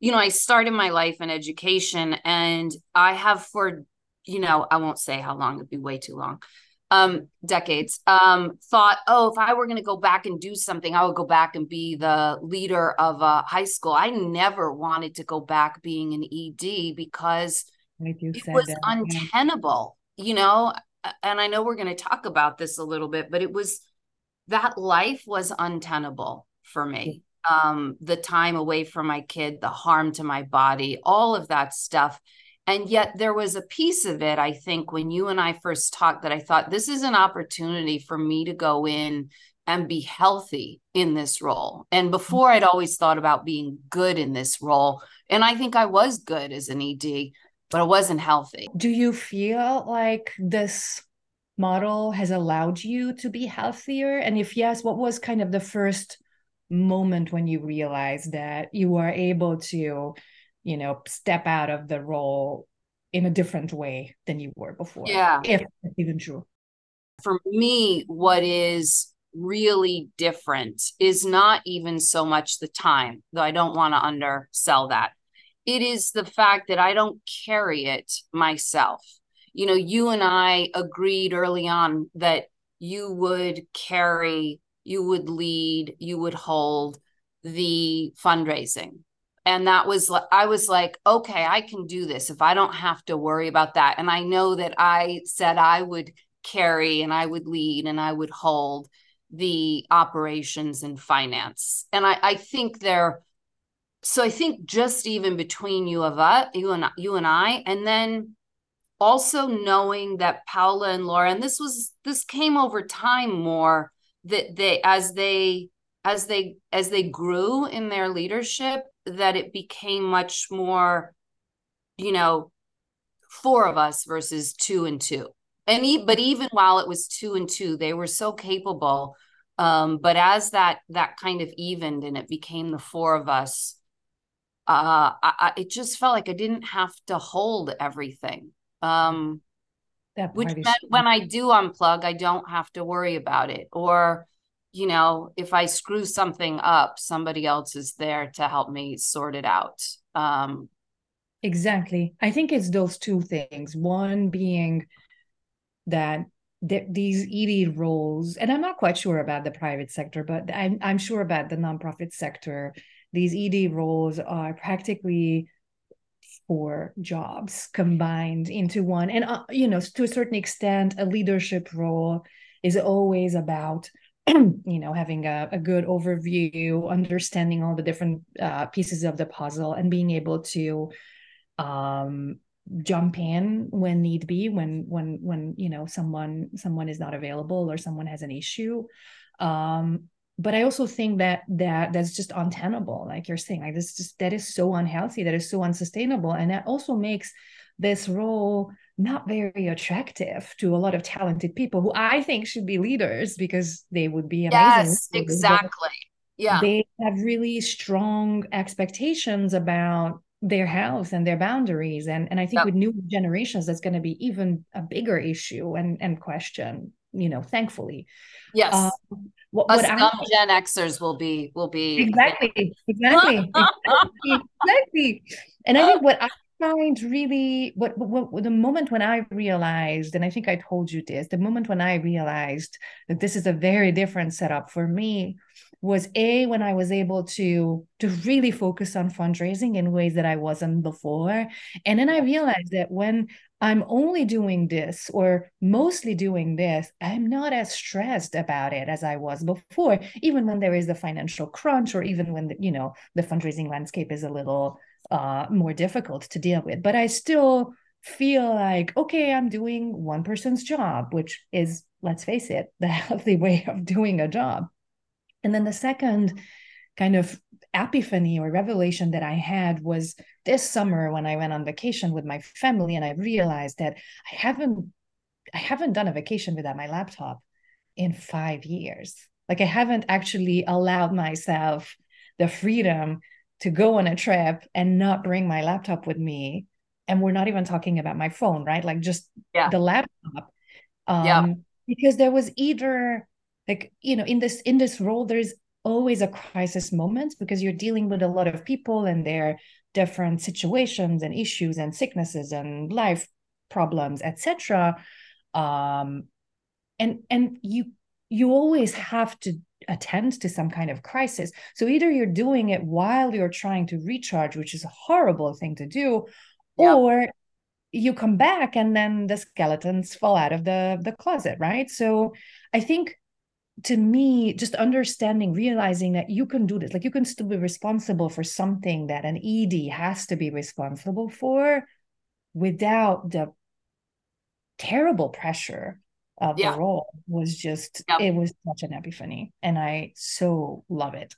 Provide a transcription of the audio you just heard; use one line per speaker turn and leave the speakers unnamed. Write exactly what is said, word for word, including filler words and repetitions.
you know, I started my life in education, and I have for, you know, I won't say how long, it'd be way too long, um, decades, um, thought, oh, if I were going to go back and do something, I would go back and be the leader of a high school. I never wanted to go back being an E D because
Like you
it
said
was
that. Yeah.
untenable, you know, and I know we're going to talk about this a little bit, but it was, that life was untenable for
Yeah.
me. Um, the time away from my kid, the harm to my body, all of that stuff. And yet there was a piece of it, I think, when you and I first talked, that I thought this is an opportunity for me to go in and be healthy in this role. And before, I'd always thought about being good in this role. And I think I was good as an E D, but I wasn't healthy.
Do you feel like this model has allowed you to be healthier? And if yes, what was kind of the first moment when you realized that you were able to, you know, step out of the role in a different way than you were before,
Yeah.
if that's even true?
For me, what is really different is not even so much the time, though I don't want to undersell that. It is the fact that I don't carry it myself. You know, you and I agreed early on that you would carry, you would lead, you would hold the fundraising. And that was, I was like, okay, I can do this if I don't have to worry about that. And I know that I said I would carry and I would lead and I would hold the operations and finance. And I, I think they're, so I think just even between you of us, you and you and I, and then also knowing that Paula and Laura, and this was this came over time more, that they as they as they as they grew in their leadership, that it became much more, you know, four of us versus two and two. And e- but even while it was two and two, they were so capable. Um, but as that that kind of evened and it became the four of us, uh, I, I, it just felt like I didn't have to hold everything. Um,
That
which
part is
meant when I do unplug, I don't have to worry about it. Or, you know, if I screw something up, somebody else is there to help me sort it out. Um,
exactly. I think it's those two things. One being that th- these E D roles, and I'm not quite sure about the private sector, but I'm, I'm sure about the nonprofit sector. These E D roles are practically four jobs combined into one. And, uh, you know, to a certain extent, a leadership role is always about, you know, having a, a good overview, understanding all the different uh, pieces of the puzzle, and being able to um jump in when need be, when when when you know someone someone is not available or someone has an issue. um but I also think that that that's just untenable, like you're saying, like this just that is so unhealthy, that is so unsustainable, and that also makes this role not very attractive to a lot of talented people who I think should be leaders because they would be amazing
yes,
leaders, but
exactly. Yeah.
they have really strong expectations about their health and their boundaries. And, and I think
Yep.
with new generations, that's going to be even a bigger issue and, and question, you know, thankfully. Uh,
Yes.
what, what
Us
I
dumb Gen Xers will be will be
exactly, exactly,
there.
exactly, exactly. And I think what I find really, what, what, what the moment when I realized, and I think I told you this, the moment when I realized that this is a very different setup for me was a when I was able to to really focus on fundraising in ways that I wasn't before. And then I realized that when I'm only doing this or mostly doing this, I'm not as stressed about it as I was before, even when there is a financial crunch or even when the, you know, the fundraising landscape is a little uh, more difficult to deal with. But I still feel like, okay, I'm doing one person's job, which is, let's face it, the healthy way of doing a job. And then the second kind of epiphany or revelation that I had was this summer when I went on vacation with my family, and I realized that I haven't I haven't done a vacation without my laptop in five years. Like I haven't actually allowed myself the freedom to go on a trip and not bring my laptop with me. And we're not even talking about my phone, right? Like just
Yeah.
the laptop.
Yeah.
Um, because there was either like, you know, in this in this role, there's always a crisis moment because you're dealing with a lot of people and they're different situations and issues and sicknesses and life problems, et cetera. Um, and and you you always have to attend to some kind of crisis. So either you're doing it while you're trying to recharge, which is a horrible thing to do,
Yep.
or you come back and then the skeletons fall out of the the closet, right? So I think, to me, just understanding, realizing that you can do this, like you can still be responsible for something that an E D has to be responsible for without the terrible pressure of the
Yep.
role, was just,
Yep.
it was such an epiphany, and I so love it.